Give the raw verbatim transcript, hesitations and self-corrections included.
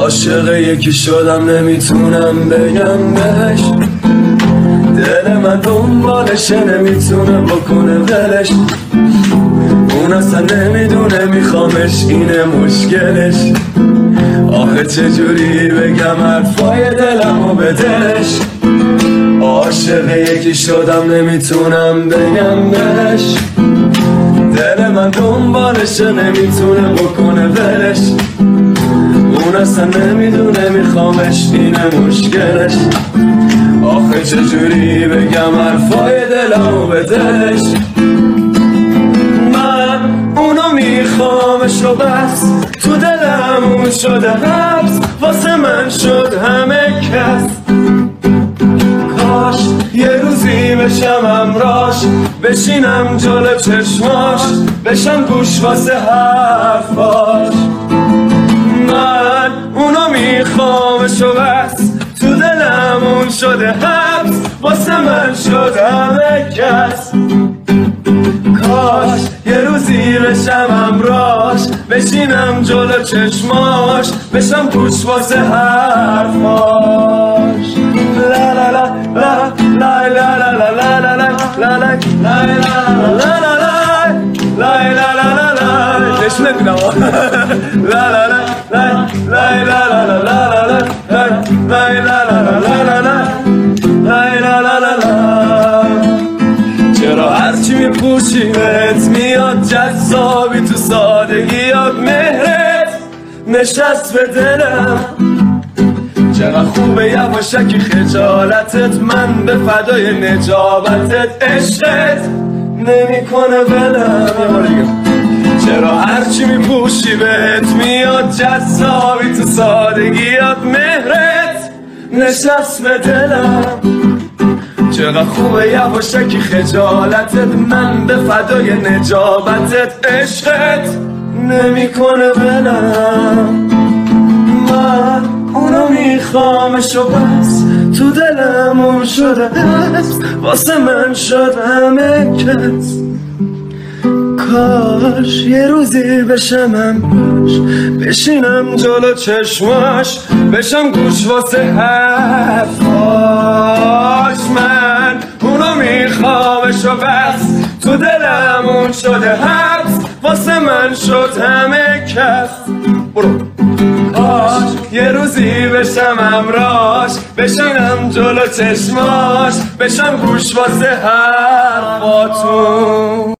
عاشق یکی شدم نمیتونم بگم بهش، دل من دنبالشه نمیتونه بکنه ولش، اون اصلا نمیدونه میخوامش اینه مشکلش. آخه چجوری بگم حرفای دلمو به دلش، عاشق یکی شدم نمیتونم بگم بهش، دل من دنبالشه نمیتونه بکنه ولش، اون اصلا نمیدونه میخوامش اینه مشکلش. آخه چجوری بگم حرفای دلمو به دلش، من اونو میخوامش و بس، تو دلم اون شده حبس، واسه من شد همه کس. کاش یه روزی بشم همراش، بشینم جلو چشماش، بشم گوش واسه حرفاش. من اونو میخوامش و بس، تو دلم اون شده حبس، واسه من شد همه کس. کاش یه روزی بشم همراش، بشینم جلو چشماش، بشم گوش واسه حرفاش. لا لا لا لا لا لا لا لا لا لا لا لا چرا هرچی میپوشیمت میاد جذابی، تو سادگیات مهرت نشست به دلم. چقدر خوبه یواشکی خجالتت، من به فدای نجابتت، عشقت نمیکنه ولم. چرا هرچی میپوشی بهت میاد جذابی، تو سادگیات مهرت نشست به دلم. چقدر خوبه یواشکی خجالتت، من به فدای نجابتت، عشقت نمیکنه ولم. من اونو میخوامش و بس، تو دلم اون شده هست، واسه من شد همه کس. کاش یه روزی بشم همراش، بشینم جلو چشماش، بشم گوش واسه حرفاش. من اونو میخوامش و بس، تو دلم اون شده حبس، واسه من شد همه کس. برو. کاش یه روزی بشم همراش، بشینم جلو چشماش، بشم گوش واسه حرفاتون.